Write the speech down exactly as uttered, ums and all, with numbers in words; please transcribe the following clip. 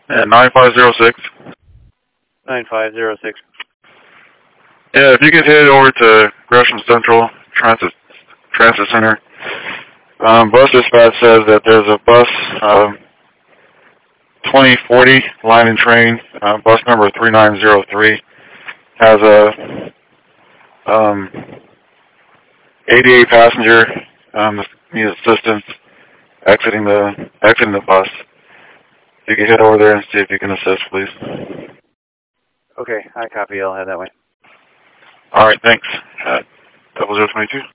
Yeah, nine five zero six. nine five zero six. Yeah, if you could head over to Gresham Central Transit Transit Center. Um, bus dispatch says that there's a bus, um, twenty forty line and train, uh, bus number three nine zero three, has a um, eighty-eight passenger, um, needs assistance exiting the exiting the bus. If you could head over there and see if you can assist, please. Okay, I copy. I'll head that way. All right, thanks. Uh, double zero twenty-two.